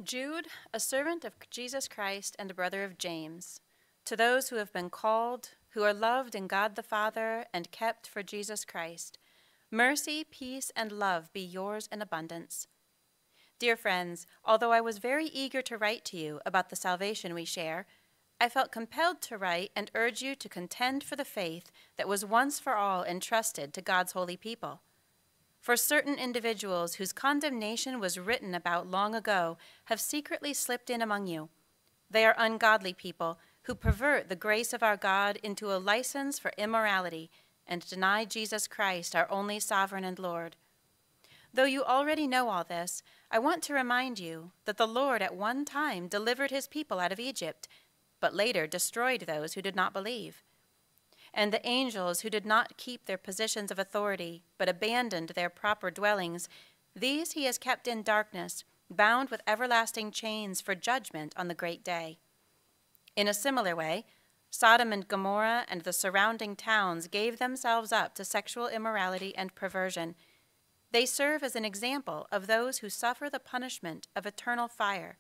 Jude, a servant of Jesus Christ and a brother of James, to those who have been called, who are loved in God the Father and kept for Jesus Christ, mercy, peace, and love be yours in abundance. Dear friends, although I was very eager to write to you about the salvation we share, I felt compelled to write and urge you to contend for the faith that was once for all entrusted to God's holy people. For certain individuals whose condemnation was written about long ago have secretly slipped in among you. They are ungodly people who pervert the grace of our God into a license for immorality and deny Jesus Christ, our only sovereign and Lord. Though you already know all this, I want to remind you that the Lord at one time delivered his people out of Egypt, but later destroyed those who did not believe. And the angels who did not keep their positions of authority, but abandoned their proper dwellings, these he has kept in darkness, bound with everlasting chains for judgment on the great day. In a similar way, Sodom and Gomorrah and the surrounding towns gave themselves up to sexual immorality and perversion. They serve as an example of those who suffer the punishment of eternal fire.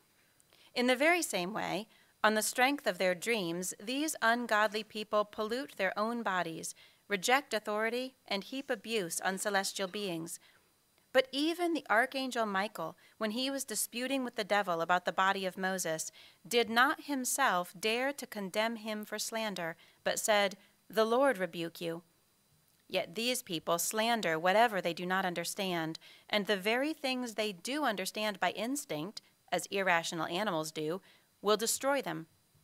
In the very same way, on the strength of their dreams, these ungodly people pollute their own bodies, reject authority, and heap abuse on celestial beings. But even the archangel Michael, when he was disputing with the devil about the body of Moses, did not himself dare to condemn him for slander, but said, "The Lord rebuke you." Yet these people slander whatever they do not understand, and the very things they do understand by instinct, as irrational animals do, will destroy them.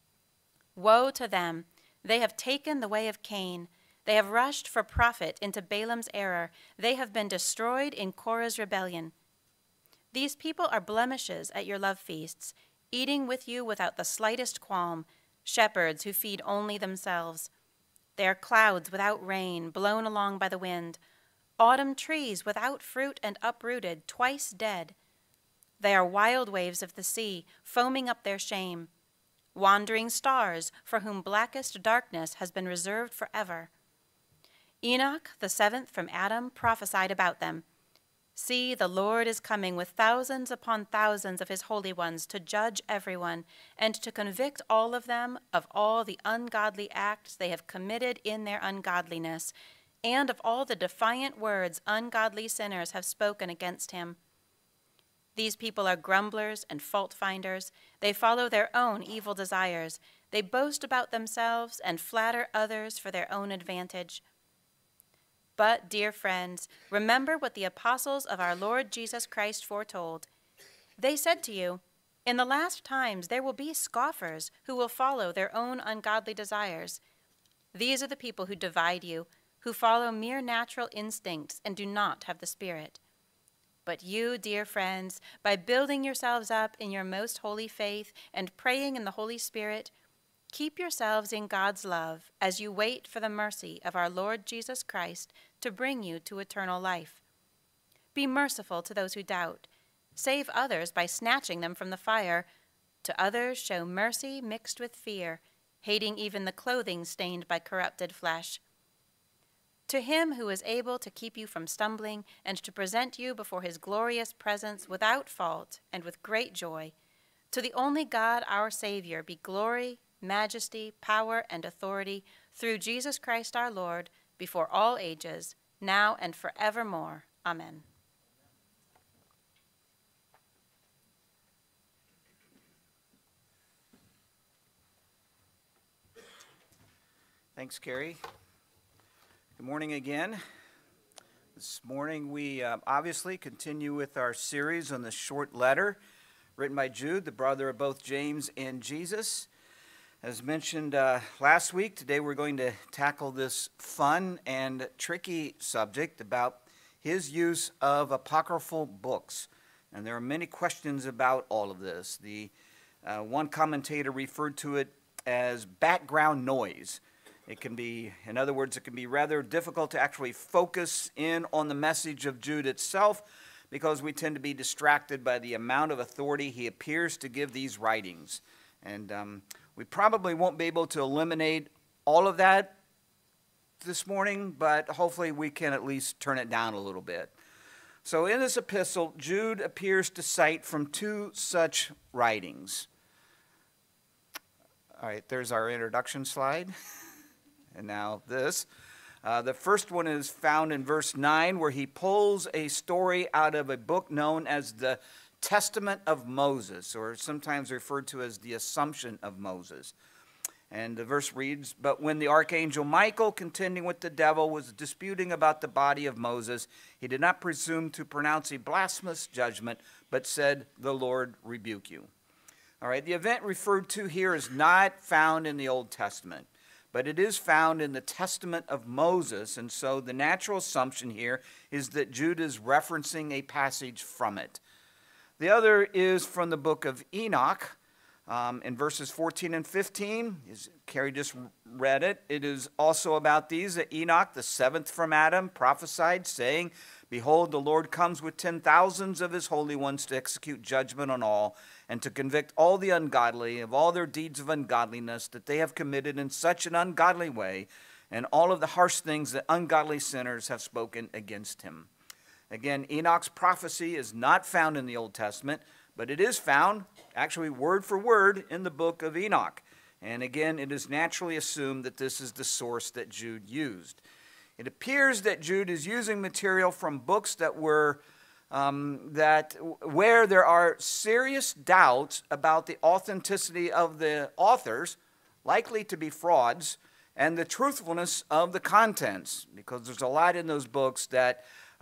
Woe to them! They have taken the way of Cain. They have rushed for profit into Balaam's error. They have been destroyed in Korah's rebellion. These people are blemishes at your love feasts, eating with you without the slightest qualm, shepherds who feed only themselves. They are clouds without rain, blown along by the wind, autumn trees without fruit and uprooted, twice dead. They are wild waves of the sea, foaming up their shame, wandering stars for whom blackest darkness has been reserved forever. Enoch, the seventh from Adam, prophesied about them. "See, the Lord is coming with thousands upon thousands of his holy ones to judge everyone and to convict all of them of all the ungodly acts they have committed in their ungodliness, and of all the defiant words ungodly sinners have spoken against him." These people are grumblers and fault-finders. They follow their own evil desires. They boast about themselves and flatter others for their own advantage. But, dear friends, remember what the apostles of our Lord Jesus Christ foretold. They said to you, "In the last times there will be scoffers who will follow their own ungodly desires." These are the people who divide you, who follow mere natural instincts and do not have the Spirit. But you, dear friends, by building yourselves up in your most holy faith and praying in the Holy Spirit, keep yourselves in God's love as you wait for the mercy of our Lord Jesus Christ to bring you to eternal life. Be merciful to those who doubt. Save others by snatching them from the fire. To others show mercy mixed with fear, hating even the clothing stained by corrupted flesh. To him who is able to keep you from stumbling and to present you before his glorious presence without fault and with great joy, to the only God our Savior be glory, majesty, power, and authority through Jesus Christ our Lord, before all ages, now and forevermore. Amen. Thanks, Carrie. Good morning again. This morning we obviously continue with our series on the short letter written by Jude, the brother of both James and Jesus. As mentioned last week, today we're going to tackle this fun and tricky subject about his use of apocryphal books. And there are many questions about all of this. The one commentator referred to it as background noise. It can be, in other words, it can be rather difficult to actually focus in on the message of Jude itself because we tend to be distracted by the amount of authority he appears to give these writings. And we probably won't be able to eliminate all of that this morning, but hopefully we can at least turn it down a little bit. So in this epistle, Jude appears to cite from two such writings. All right, there's our introduction slide. And now this. The first one is found in verse 9, where he pulls a story out of a book known as the Testament of Moses, or sometimes referred to as the Assumption of Moses. And the verse reads, "But when the archangel Michael, contending with the devil, was disputing about the body of Moses, he did not presume to pronounce a blasphemous judgment, but said, 'The Lord rebuke you.'" All right, the event referred to here is not found in the Old Testament, but it is found in the Testament of Moses, and so the natural assumption here is that Jude is referencing a passage from it. The other is from the book of Enoch, in verses 14 and 15. Carrie just read it. It is also about these that Enoch, the seventh from Adam, prophesied, saying, "Behold, the Lord comes with 10,000s of his holy ones to execute judgment on all, and to convict all the ungodly of all their deeds of ungodliness that they have committed in such an ungodly way, and all of the harsh things that ungodly sinners have spoken against him." Again, Enoch's prophecy is not found in the Old Testament, but it is found, actually word for word, in the book of Enoch. And again, it is naturally assumed that this is the source that Jude used. It appears that Jude is using material from books that were where there are serious doubts about the authenticity of the authors, likely to be frauds, and the truthfulness of the contents, because there's a lot in those books that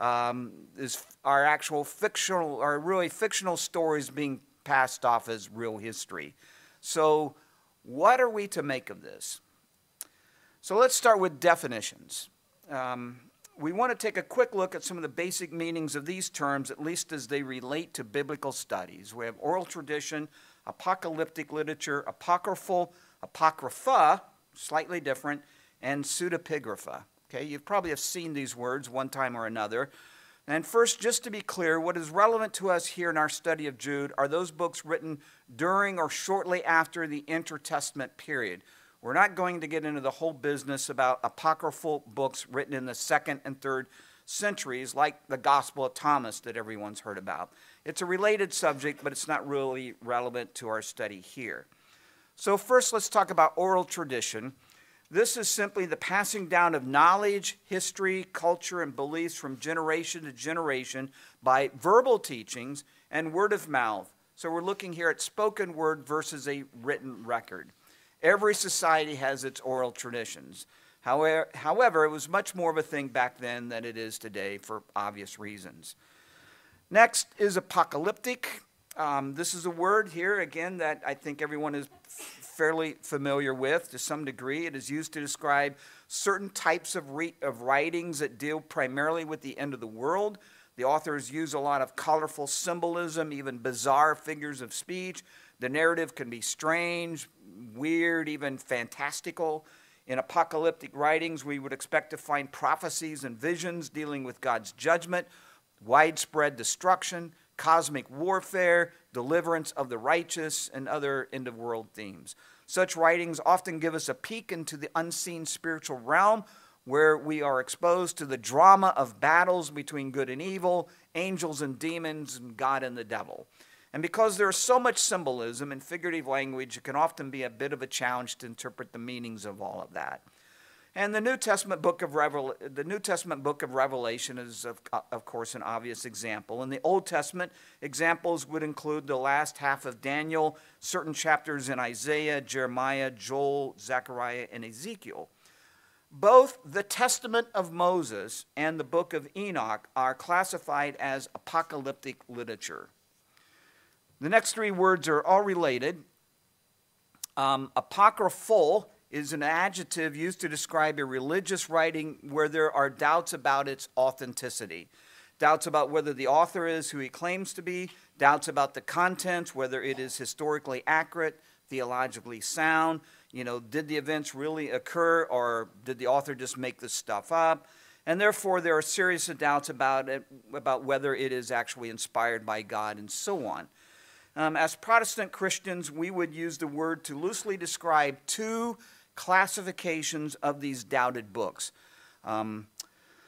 are actual fictional, or really fictional stories being passed off as real history. So what are we to make of this? So let's start with definitions. We want to take a quick look at some of the basic meanings of these terms, at least as they relate to biblical studies. We have oral tradition, apocalyptic literature, apocryphal, apocrypha, slightly different, and pseudepigrapha. Okay, you probably have seen these words one time or another. And first, just to be clear, what is relevant to us here in our study of Jude are those books written during or shortly after the intertestament period. We're not going to get into the whole business about apocryphal books written in the 2nd and 3rd centuries, like the Gospel of Thomas that everyone's heard about. It's a related subject, but it's not really relevant to our study here. So first, let's talk about oral tradition. This is simply the passing down of knowledge, history, culture, and beliefs from generation to generation by verbal teachings and word of mouth. So we're looking here at spoken word versus a written record. Every society has its oral traditions. However, it was much more of a thing back then than it is today for obvious reasons. Next is apocalyptic. This is a word here, again, that I think everyone is fairly familiar with to some degree. It is used to describe certain types of writings that deal primarily with the end of the world. The authors use a lot of colorful symbolism, even bizarre figures of speech. The narrative can be strange, weird, even fantastical. In apocalyptic writings, we would expect to find prophecies and visions dealing with God's judgment, widespread destruction, cosmic warfare, deliverance of the righteous, and other end-of-world themes. Such writings often give us a peek into the unseen spiritual realm, where we are exposed to the drama of battles between good and evil, angels and demons, and God and the devil. And because there is so much symbolism and figurative language, it can often be a bit of a challenge to interpret the meanings of all of that. And the New Testament book of Revelation is, of course, an obvious example. In the Old Testament, examples would include the last half of Daniel, certain chapters in Isaiah, Jeremiah, Joel, Zechariah, and Ezekiel. Both the Testament of Moses and the book of Enoch are classified as apocalyptic literature. The next three words are all related. Apocryphal is an adjective used to describe a religious writing where there are doubts about its authenticity. Doubts about whether the author is who he claims to be, doubts about the contents, whether it is historically accurate, theologically sound, did the events really occur, or did the author just make this stuff up? And therefore, there are serious doubts about it, about whether it is actually inspired by God, and so on. As Protestant Christians, we would use the word to loosely describe two classifications of these doubted books.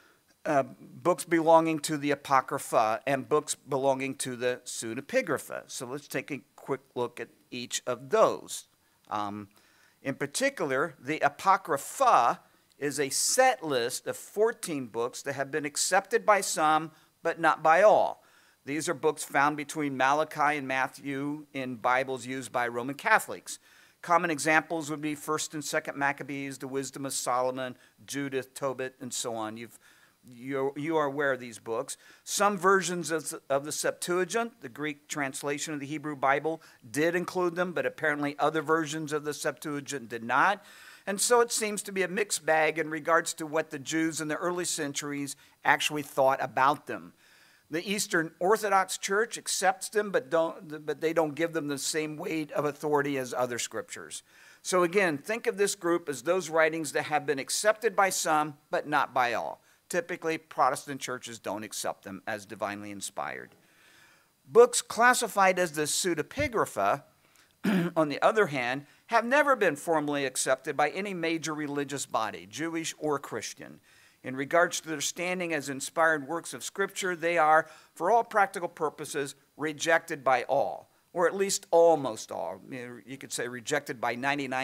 books belonging to the Apocrypha and books belonging to the Pseudepigrapha. So let's take a quick look at each of those. In particular, the Apocrypha is a set list of 14 books that have been accepted by some, but not by all. These are books found between Malachi and Matthew in Bibles used by Roman Catholics. Common examples would be 1st and 2nd Maccabees, the Wisdom of Solomon, Judith, Tobit, and so on. You are aware of these books. Some versions of the Septuagint, the Greek translation of the Hebrew Bible, did include them, but apparently other versions of the Septuagint did not. And so it seems to be a mixed bag in regards to what the Jews in the early centuries actually thought about them. The Eastern Orthodox Church accepts them, but they don't give them the same weight of authority as other scriptures. So again, think of this group as those writings that have been accepted by some, but not by all. Typically, Protestant churches don't accept them as divinely inspired. Books classified as the Pseudepigrapha, on the other hand, have never been formally accepted by any major religious body, Jewish or Christian. In regards to their standing as inspired works of Scripture, they are, for all practical purposes, rejected by all, or at least almost all. You could say rejected by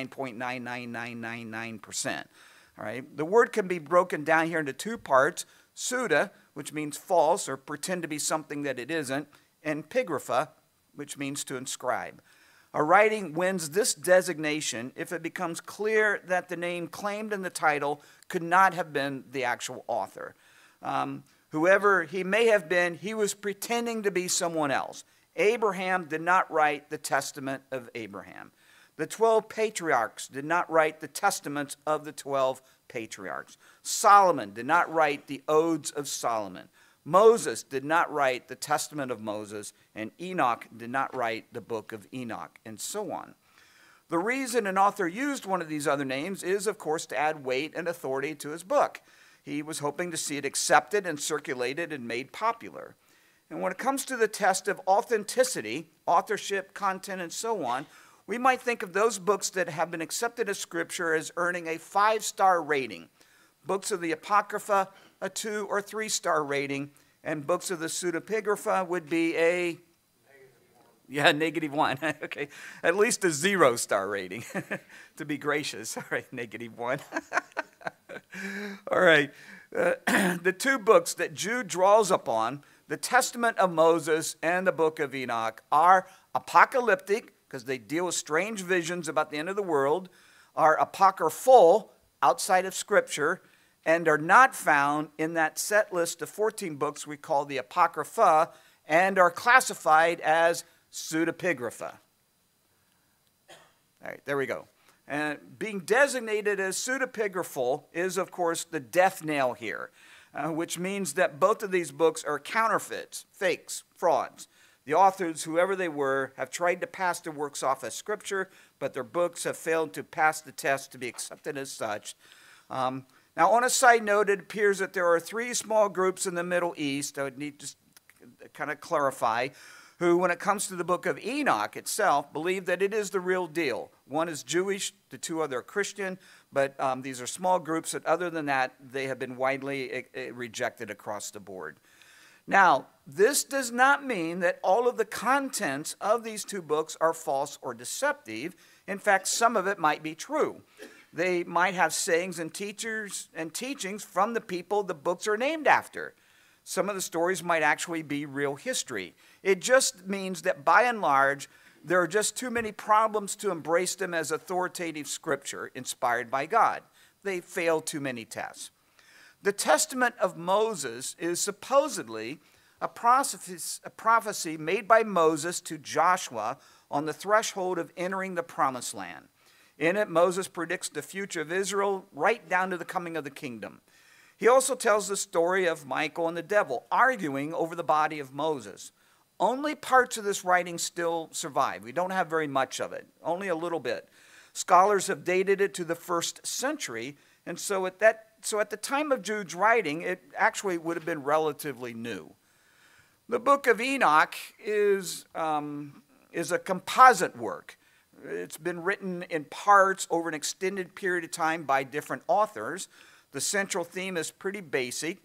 99.99999%. All right. The word can be broken down here into two parts: pseudo, which means false or pretend to be something that it isn't, and pigrapha, which means to inscribe. A writing wins this designation if it becomes clear that the name claimed in the title could not have been the actual author. Whoever he may have been, he was pretending to be someone else. Abraham did not write the Testament of Abraham. The 12 patriarchs did not write the testaments of the 12 patriarchs. Solomon did not write the Odes of Solomon. Moses did not write the Testament of Moses, and Enoch did not write the book of Enoch, and so on. The reason an author used one of these other names is, of course, to add weight and authority to his book. He was hoping to see it accepted and circulated and made popular. And when it comes to the test of authenticity, authorship, content, and so on, we might think of those books that have been accepted as Scripture as earning a 5-star rating. Books of the Apocrypha, a 2- or 3-star rating, and books of the Pseudepigrapha would be a -1. Okay, at least a 0-star rating, to be gracious. All right, -1. All right, the two books that Jude draws upon, the Testament of Moses and the book of Enoch, are apocalyptic, because they deal with strange visions about the end of the world, are apocryphal, outside of Scripture, and are not found in that set list of 14 books we call the Apocrypha, and are classified as Pseudepigrapha. All right, there we go. And being designated as pseudepigraphal is, of course, the death knell here, which means that both of these books are counterfeits, fakes, frauds. The authors, whoever they were, have tried to pass their works off as Scripture, but their books have failed to pass the test to be accepted as such. Now, on a side note, it appears that there are 3 small groups in the Middle East, I would need to kind of clarify, who, when it comes to the book of Enoch itself, believe that it is the real deal. One is Jewish, the 2 other are Christian, but these are small groups that, other than that, they have been widely rejected across the board. Now, this does not mean that all of the contents of these 2 books are false or deceptive. In fact, some of it might be true. They might have sayings and teachings from the people the books are named after. Some of the stories might actually be real history. It just means that by and large, there are just too many problems to embrace them as authoritative Scripture inspired by God. They fail too many tests. The Testament of Moses is supposedly a prophecy made by Moses to Joshua on the threshold of entering the Promised Land. In it, Moses predicts the future of Israel right down to the coming of the kingdom. He also tells the story of Michael and the devil arguing over the body of Moses. Only parts of this writing still survive. We don't have very much of it, only a little bit. Scholars have dated it to the 1st century, and so at the time of Jude's writing, it actually would have been relatively new. The book of Enoch is a composite work. It's been written in parts over an extended period of time by different authors. The central theme is pretty basic.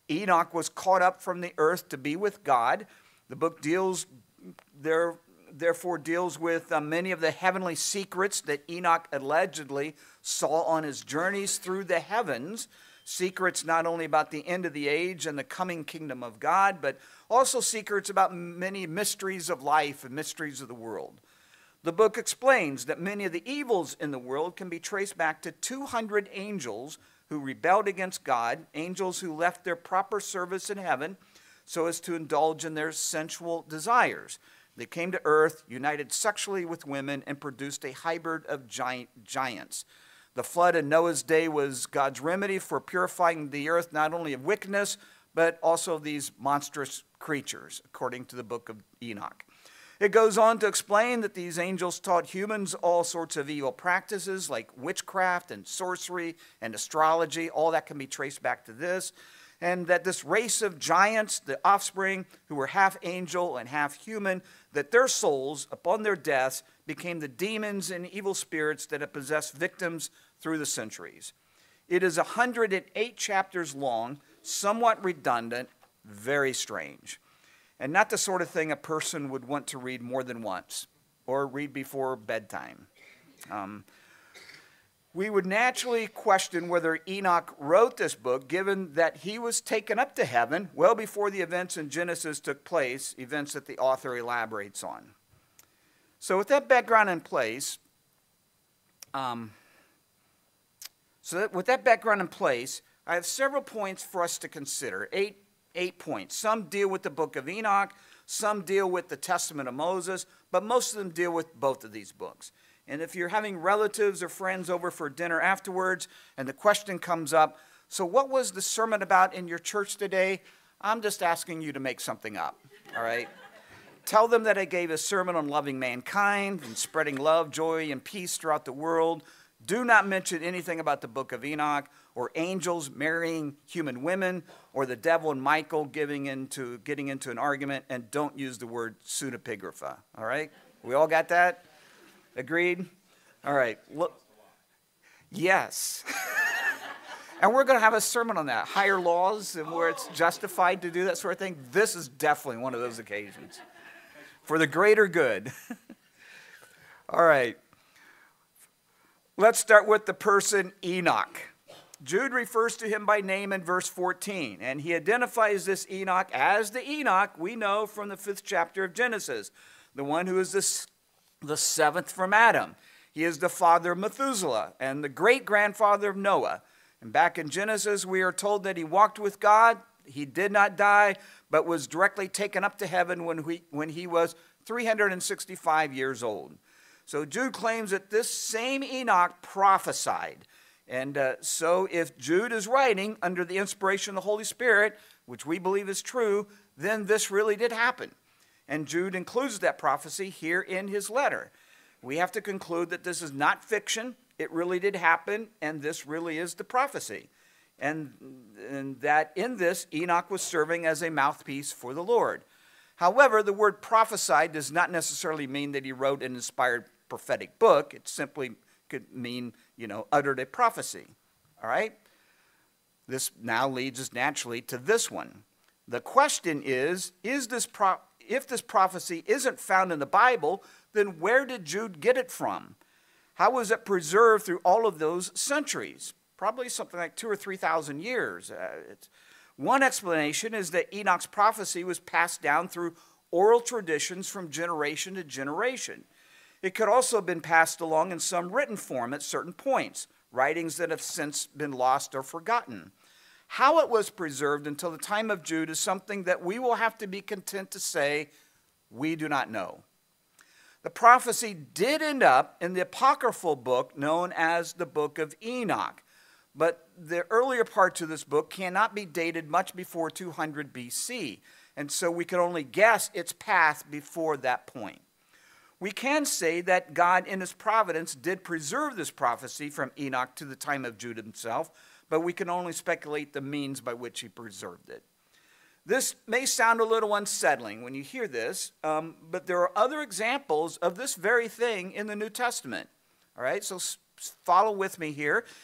Enoch was caught up from the earth to be with God. The book therefore deals with many of the heavenly secrets that Enoch allegedly saw on his journeys through the heavens. Secrets not only about the end of the age and the coming kingdom of God, but also secrets about many mysteries of life and mysteries of the world. The book explains that many of the evils in the world can be traced back to 200 angels who rebelled against God, angels who left their proper service in heaven so as to indulge in their sensual desires. They came to earth, united sexually with women, and produced a hybrid of giants. The flood in Noah's day was God's remedy for purifying the earth not only of wickedness, but also these monstrous creatures, according to the book of Enoch. It goes on to explain that these angels taught humans all sorts of evil practices like witchcraft and sorcery and astrology. All that can be traced back to this. And that this race of giants, the offspring, who were half angel and half human, that their souls, upon their deaths, became the demons and evil spirits that have possessed victims through the centuries. It is 108 chapters long, somewhat redundant, very strange, and not the sort of thing a person would want to read more than once or read before bedtime. We would naturally question whether Enoch wrote this book, given that he was taken up to heaven well before the events in Genesis took place, events that the author elaborates on. So with that background in place, I have several points for us to consider, eight points. Some deal with the book of Enoch, some deal with the Testament of Moses, but most of them deal with both of these books. And if you're having relatives or friends over for dinner afterwards and the question comes up, so what was the sermon about in your church today? I'm just asking you to make something up, all right? Tell them that I gave a sermon on loving mankind and spreading love, joy, and peace throughout the world. Do not mention anything about the book of Enoch or angels marrying human women or the devil and Michael getting into an argument, and don't use the word pseudepigrapha, all right? We all got that? Agreed? All right. Look, yes. And we're going to have a sermon on that, higher laws and where it's justified to do that sort of thing. This is definitely one of those occasions for the greater good. All right. Let's start with the person Enoch. Jude refers to him by name in verse 14, and he identifies this Enoch as the Enoch we know from the 5th chapter of Genesis, the one who is the seventh from Adam. He is the father of Methuselah and the great-grandfather of Noah. And back in Genesis, we are told that he walked with God. He did not die, but was directly taken up to heaven when he was 365 years old. So Jude claims that this same Enoch prophesied. And so if Jude is writing under the inspiration of the Holy Spirit, which we believe is true, then this really did happen. And Jude includes that prophecy here in his letter. We have to conclude that this is not fiction. It really did happen, and this really is the prophecy. And that in this, Enoch was serving as a mouthpiece for the Lord. However, the word prophesied does not necessarily mean that he wrote an inspired prophetic book. It simply could mean, uttered a prophecy. All right? This now leads us naturally to this one. The question is if this prophecy isn't found in the Bible, then where did Jude get it from? How was it preserved through all of those centuries? Probably something like 2,000 or 3,000 years. One explanation is that Enoch's prophecy was passed down through oral traditions from generation to generation. It could also have been passed along in some written form at certain points, writings that have since been lost or forgotten. How it was preserved until the time of Jude is something that we will have to be content to say we do not know. The prophecy did end up in the apocryphal book known as the Book of Enoch, but the earlier parts of this book cannot be dated much before 200 BC, and so we can only guess its path before that point. We can say that God in his providence did preserve this prophecy from Enoch to the time of Jude himself, but we can only speculate the means by which he preserved it. This may sound a little unsettling when you hear this, but there are other examples of this very thing in the New Testament. All right, so follow with me here.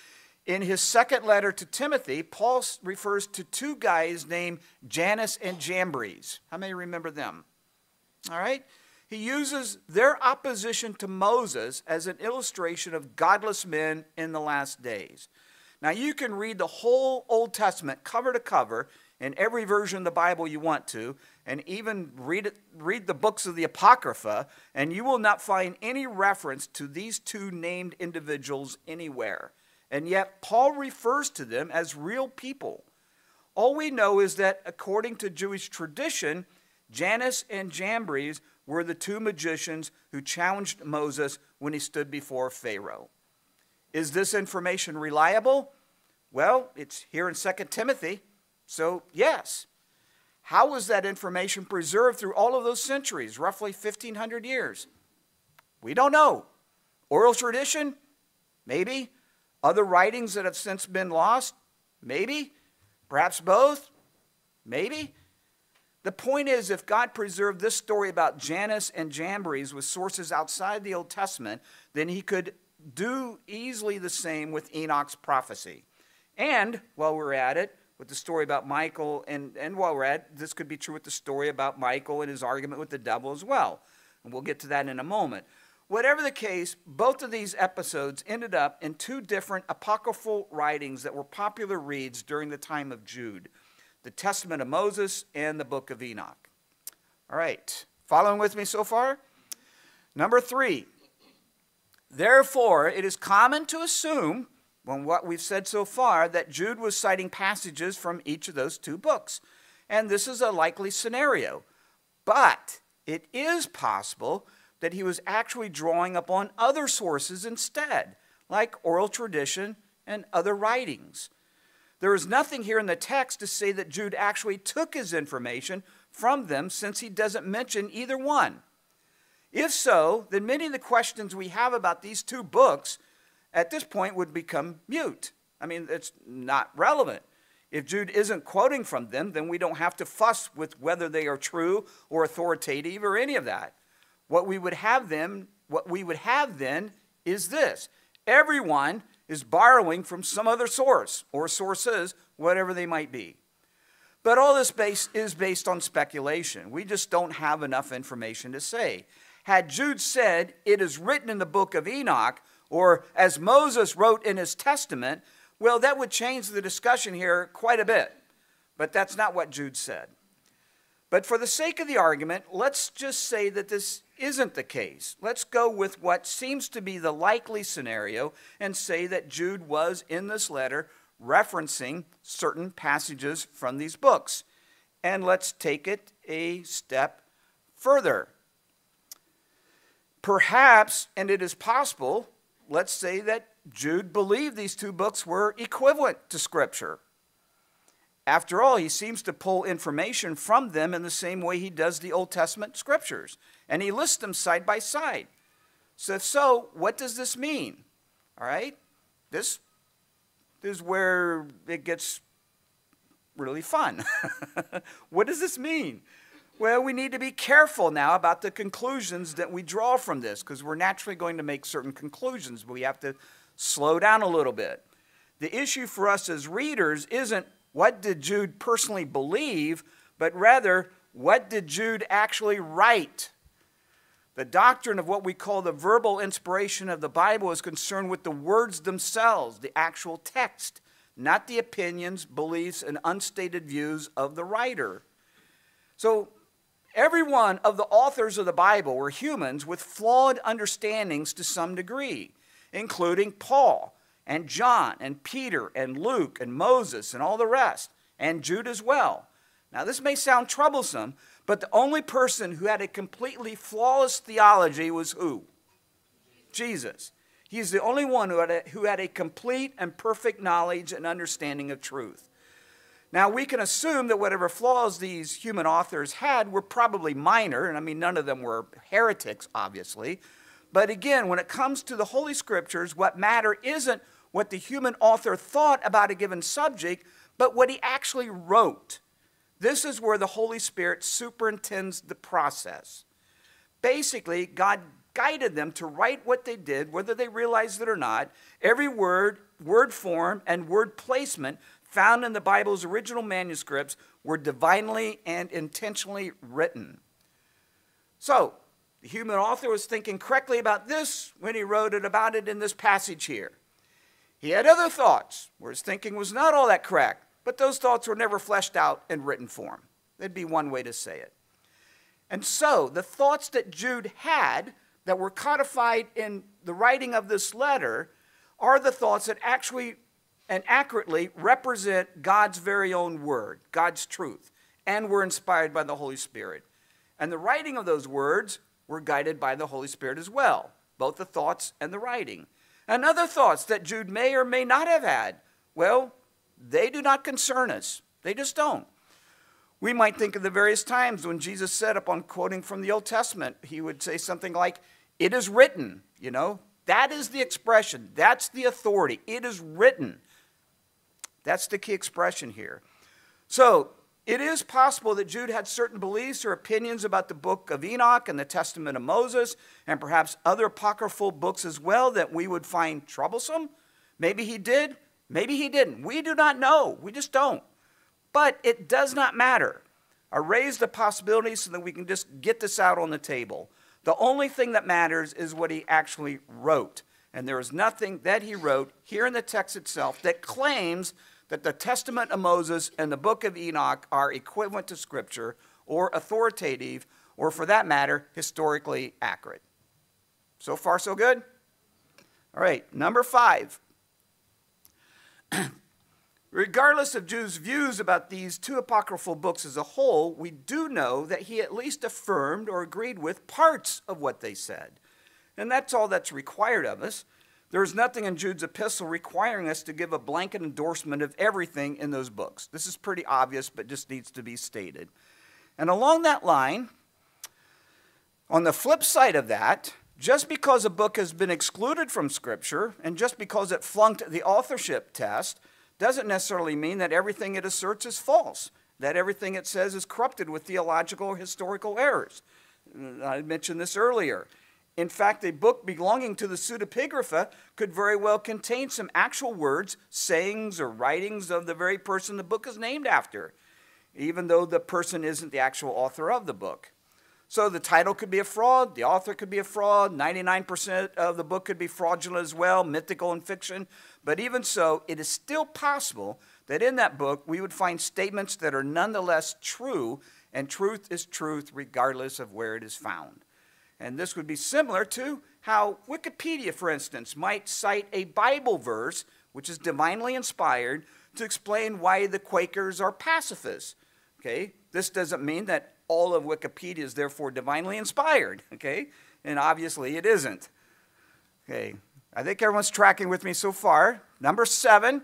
In his second letter to Timothy, Paul refers to two guys named Jannes and Jambres. How many remember them? All right? He uses their opposition to Moses as an illustration of godless men in the last days. Now, you can read the whole Old Testament cover to cover in every version of the Bible you want to, and even read the books of the Apocrypha, and you will not find any reference to these two named individuals anywhere. And yet, Paul refers to them as real people. All we know is that according to Jewish tradition, Jannes and Jambres were the two magicians who challenged Moses when he stood before Pharaoh. Is this information reliable? Well, it's here in 2 Timothy, so yes. How was that information preserved through all of those centuries, roughly 1,500 years? We don't know. Oral tradition? Maybe. Other writings that have since been lost? Maybe. Perhaps both? Maybe. The point is, if God preserved this story about Jannes and Jambres with sources outside the Old Testament, then he could do easily the same with Enoch's prophecy. And, while we're at it, with the story about Michael, and while we're at it, this could be true with the story about Michael and his argument with the devil as well. And we'll get to that in a moment. Whatever the case, both of these episodes ended up in two different apocryphal writings that were popular reads during the time of Jude: the Testament of Moses and the book of Enoch. All right, following with me so far? Number 3, therefore, it is common to assume, from what we've said so far, that Jude was citing passages from each of those two books. And this is a likely scenario. But it is possible that he was actually drawing upon other sources instead, like oral tradition and other writings. There is nothing here in the text to say that Jude actually took his information from them, since he doesn't mention either one. If so, then many of the questions we have about these two books at this point would become mute. I mean, it's not relevant. If Jude isn't quoting from them, then we don't have to fuss with whether they are true or authoritative or any of that. What we would have then is this: everyone is borrowing from some other source or sources, whatever they might be. But all this is based on speculation. We just don't have enough information to say. Had Jude said, "It is written in the book of Enoch," or "as Moses wrote in his testament," well, that would change the discussion here quite a bit. But that's not what Jude said. But for the sake of the argument, let's just say that this isn't the case. Let's go with what seems to be the likely scenario and say that Jude was in this letter referencing certain passages from these books. And let's take it a step further. Perhaps, and it is possible, let's say that Jude believed these two books were equivalent to Scripture. After all, he seems to pull information from them in the same way he does the Old Testament Scriptures, and he lists them side by side. So if so, what does this mean? All right? This is where it gets really fun. What does this mean? Well, we need to be careful now about the conclusions that we draw from this, because we're naturally going to make certain conclusions, but we have to slow down a little bit. The issue for us as readers isn't what did Jude personally believe, but rather, what did Jude actually write? The doctrine of what we call the verbal inspiration of the Bible is concerned with the words themselves, the actual text, not the opinions, beliefs, and unstated views of the writer. So, every one of the authors of the Bible were humans with flawed understandings to some degree, including Paul and John and Peter and Luke and Moses and all the rest, and Jude as well. Now, this may sound troublesome, but the only person who had a completely flawless theology was who? Jesus. He's the only one who had a complete and perfect knowledge and understanding of truth. Now, we can assume that whatever flaws these human authors had were probably minor, and I mean, none of them were heretics, obviously. But again, when it comes to the Holy Scriptures, what matter isn't what the human author thought about a given subject, but what he actually wrote. This is where the Holy Spirit superintends the process. Basically, God guided them to write what they did, whether they realized it or not. Every word, word form, and word placement found in the Bible's original manuscripts were divinely and intentionally written. So, the human author was thinking correctly about this when he wrote about it in this passage here. He had other thoughts where his thinking was not all that correct, but those thoughts were never fleshed out in written form. That'd be one way to say it. And so, the thoughts that Jude had that were codified in the writing of this letter are the thoughts that actually and accurately represent God's very own word, God's truth, and were inspired by the Holy Spirit. And the writing of those words were guided by the Holy Spirit as well, both the thoughts and the writing. And other thoughts that Jude may or may not have had, well, they do not concern us. They just don't. We might think of the various times when Jesus said, upon quoting from the Old Testament, he would say something like, "It is written," you know. That is the expression. That's the authority. It is written. That's the key expression here. So, it is possible that Jude had certain beliefs or opinions about the book of Enoch and the Testament of Moses, and perhaps other apocryphal books as well that we would find troublesome. Maybe he did, maybe he didn't. We do not know. We just don't. But it does not matter. I raise the possibility so that we can just get this out on the table. The only thing that matters is what he actually wrote. And there is nothing that he wrote here in the text itself that claims that the Testament of Moses and the book of Enoch are equivalent to Scripture or authoritative or, for that matter, historically accurate. So far, so good? All right, number 5. Regardless of Jude's views about these two apocryphal books as a whole, we do know that he at least affirmed or agreed with parts of what they said. And that's all that's required of us. There is nothing in Jude's epistle requiring us to give a blanket endorsement of everything in those books. This is pretty obvious, but just needs to be stated. And along that line, on the flip side of that, just because a book has been excluded from Scripture, and just because it flunked the authorship test, doesn't necessarily mean that everything it asserts is false, that everything it says is corrupted with theological or historical errors. I mentioned this earlier. In fact, a book belonging to the pseudepigrapha could very well contain some actual words, sayings, or writings of the very person the book is named after, even though the person isn't the actual author of the book. So the title could be a fraud, the author could be a fraud, 99% of the book could be fraudulent as well, mythical and fiction. But even so, it is still possible that in that book we would find statements that are nonetheless true, and truth is truth regardless of where it is found. And this would be similar to how Wikipedia, for instance, might cite a Bible verse, which is divinely inspired, to explain why the Quakers are pacifists. Okay? This doesn't mean that all of Wikipedia is therefore divinely inspired. Okay? And obviously it isn't. Okay. I think everyone's tracking with me so far. Number 7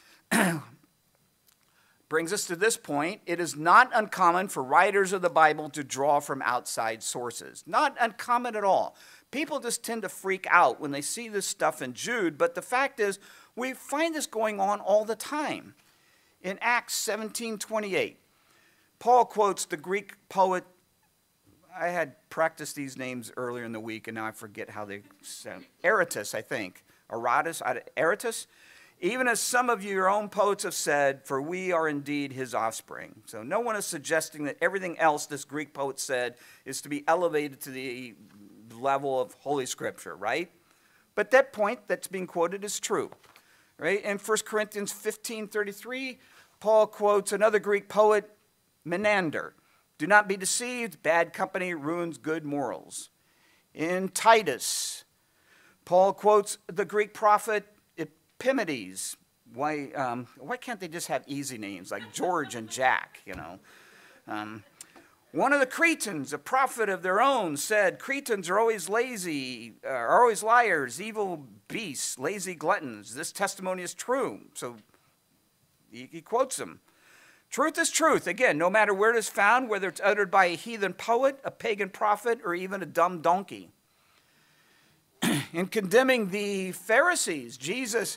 brings us to this point. It is not uncommon for writers of the Bible to draw from outside sources. Not uncommon at all. People just tend to freak out when they see this stuff in Jude, but the fact is we find this going on all the time. In Acts 17:28, Paul quotes the Greek poet. I had practiced these names earlier in the week, and now I forget how they sound. Aratus, I think. Aratus. Even as some of your own poets have said, for we are indeed his offspring. So no one is suggesting that everything else this Greek poet said is to be elevated to the level of Holy Scripture, right? But that point that's being quoted is true, right? In 1 Corinthians 15:33, Paul quotes another Greek poet, Menander. Do not be deceived, bad company ruins good morals. In Titus, Paul quotes the Greek prophet Epimenides. Why can't they just have easy names like George and Jack, you know? One of the Cretans, a prophet of their own, said, Cretans are always lazy, are always liars, evil beasts, lazy gluttons. This testimony is true. So he quotes them. Truth is truth. Again, no matter where it is found, whether it's uttered by a heathen poet, a pagan prophet, or even a dumb donkey. In condemning the Pharisees, Jesus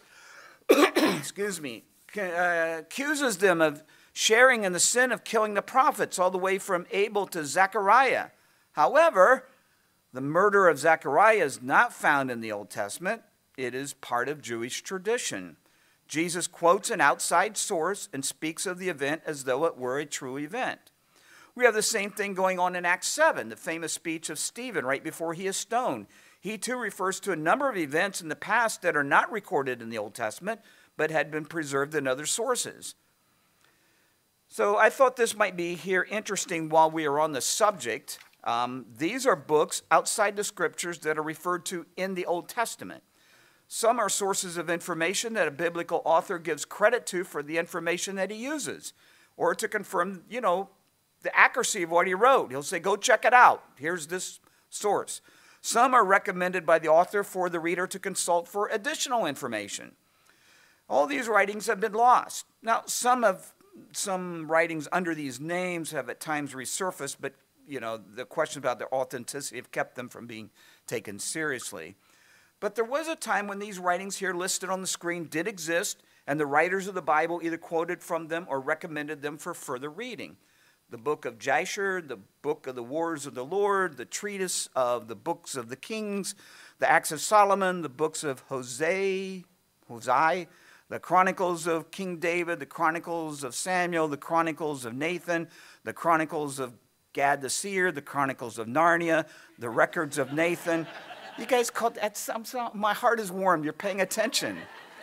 accuses them of sharing in the sin of killing the prophets, all the way from Abel to Zechariah. However, The murder of Zechariah is not found in the Old Testament. It is part of Jewish tradition. Jesus quotes an outside source and speaks of the event as though it were a true event. We have the same thing going on in Acts 7, the famous speech of Stephen right before he is stoned. He too refers to a number of events in the past that are not recorded in the Old Testament, but had been preserved in other sources. So I thought this might be here interesting while we are on the subject. These are books outside the scriptures that are referred to in the Old Testament. Some are sources of information that a biblical author gives credit to for the information that he uses, or to confirm, the accuracy of what he wrote. He'll say, go check it out. Here's this source. Some are recommended by the author for the reader to consult for additional information. All these writings have been lost. Now, some writings under these names have at times resurfaced, but the questions about their authenticity have kept them from being taken seriously. But there was a time when these writings here listed on the screen did exist, and the writers of the Bible either quoted from them or recommended them for further reading. The book of Jasher, the book of the Wars of the Lord, the treatise of the books of the Kings, the Acts of Solomon, the books of Hosea, the Chronicles of King David, the Chronicles of Samuel, the Chronicles of Nathan, the Chronicles of Gad the Seer, the Chronicles of Narnia, the Records of Nathan. You guys caught that? My heart is warmed. You're paying attention.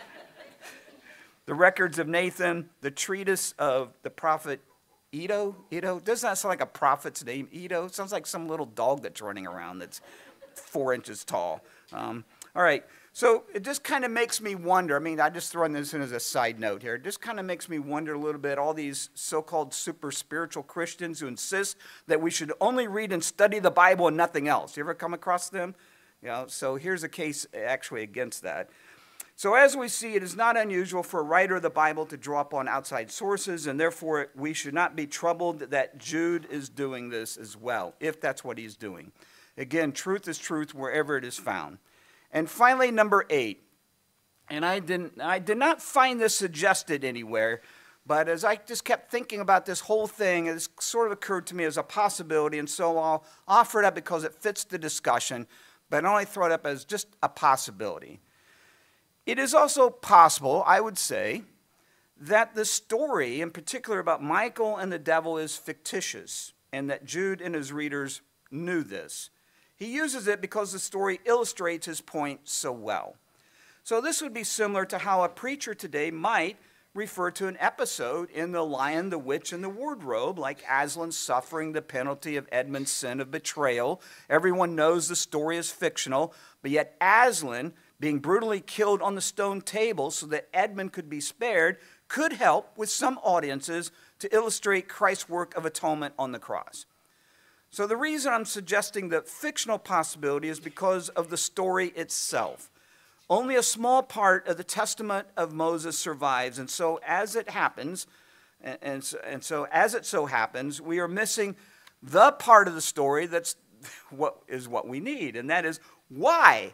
The Records of Nathan, the treatise of the prophet Edo. Doesn't that sound like a prophet's name, Edo? It sounds like some little dog that's running around that's 4 inches tall. All right. So it just kind of makes me wonder. I just throwing this in as a side note here. It just kind of makes me wonder a little bit, all these so-called super spiritual Christians who insist that we should only read and study the Bible and nothing else. You ever come across them? So here's a case actually against that. So as we see, it is not unusual for a writer of the Bible to draw upon outside sources, and therefore we should not be troubled that Jude is doing this as well, if that's what he's doing. Again, truth is truth wherever it is found. And finally, number 8. And I did not find this suggested anywhere, but as I just kept thinking about this whole thing, it sort of occurred to me as a possibility, and so I'll offer it up because it fits the discussion, but I only throw it up as just a possibility. It is also possible, I would say, that the story, in particular about Michael and the devil, is fictitious, and that Jude and his readers knew this. He uses it because the story illustrates his point so well. So this would be similar to how a preacher today might refer to an episode in The Lion, the Witch, and the Wardrobe, like Aslan suffering the penalty of Edmund's sin of betrayal. Everyone knows the story is fictional, but yet Aslan, being brutally killed on the stone table so that Edmund could be spared, could help with some audiences to illustrate Christ's work of atonement on the cross. So the reason I'm suggesting the fictional possibility is because of the story itself. Only a small part of the testament of Moses survives, and so as it happens, so as it so happens, we are missing the part of the story that's what we need, and that is why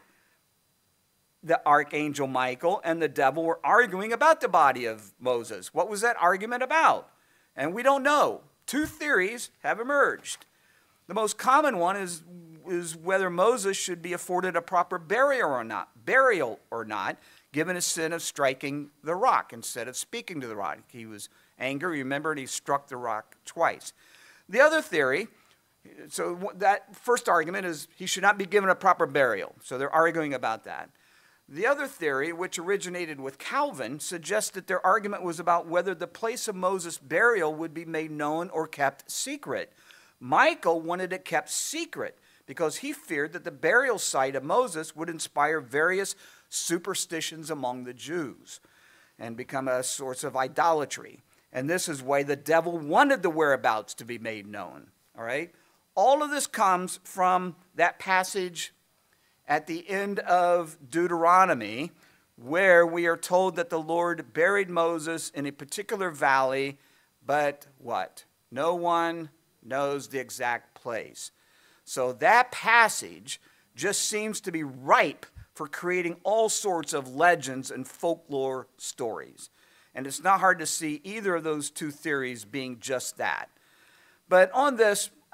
the archangel Michael and the devil were arguing about the body of Moses. What was that argument about? And we don't know. 2 theories have emerged. The most common one is whether Moses should be afforded a proper burial or not, given his sin of striking the rock instead of speaking to the rock. He was angry, remember, and he struck the rock twice. The other theory, so that first argument is he should not be given a proper burial. So they're arguing about that. The other theory, which originated with Calvin, suggests that their argument was about whether the place of Moses' burial would be made known or kept secret. Michael wanted it kept secret because he feared that the burial site of Moses would inspire various superstitions among the Jews and become a source of idolatry. And this is why the devil wanted the whereabouts to be made known. All right? All of this comes from that passage at the end of Deuteronomy, where we are told that the Lord buried Moses in a particular valley, but what? No one knows the exact place. So that passage just seems to be ripe for creating all sorts of legends and folklore stories. And it's not hard to see either of those 2 theories being just that. But on this,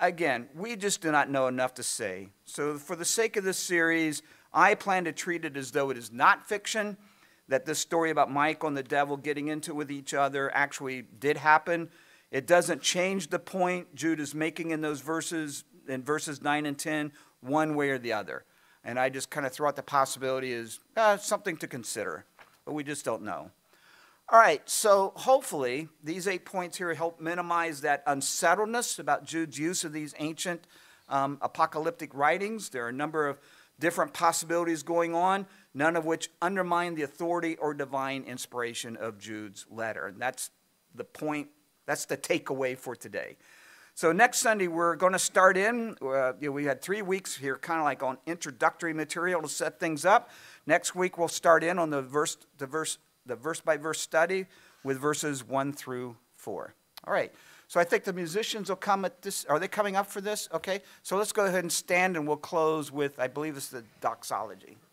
again, we just do not know enough to say. So for the sake of this series, I plan to treat it as though it is not fiction, that this story about Michael and the devil getting into it with each other actually did happen. It doesn't change the point Jude is making in those verses, in verses 9 and 10, one way or the other. And I just kind of throw out the possibility as something to consider, but we just don't know. All right, so hopefully these 8 points here help minimize that unsettledness about Jude's use of these ancient apocalyptic writings. There are a number of different possibilities going on, none of which undermine the authority or divine inspiration of Jude's letter. And that's the point, that's the takeaway for today. So next Sunday, we're going to start in. We had 3 weeks here kind of like on introductory material to set things up. Next week, we'll start in on the verse-by-verse study with verses 1 through 4. All right. So I think the musicians will come at this. Are they coming up for this? Okay. So let's go ahead and stand, and we'll close with, I believe this is the doxology.